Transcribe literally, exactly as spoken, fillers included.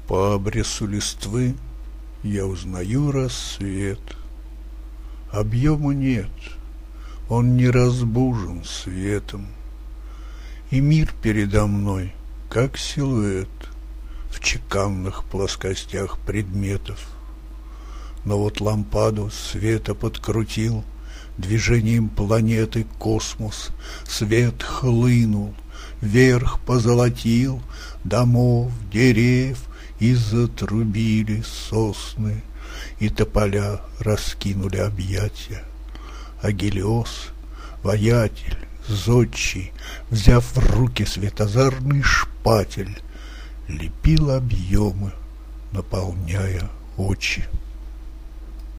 По обрису листвы я узнаю рассвет. Объема нет, он не разбужен светом, и мир передо мной, как силуэт в чеканных плоскостях предметов. Но вот лампаду света подкрутил движением планеты космос. Свет хлынул, вверх позолотил домов, деревьев, и затрубили сосны, и тополя раскинули объятия. А Гелиос, воятель, зодчий, взяв в руки светозарный шпатель, лепил объемы, наполняя очи.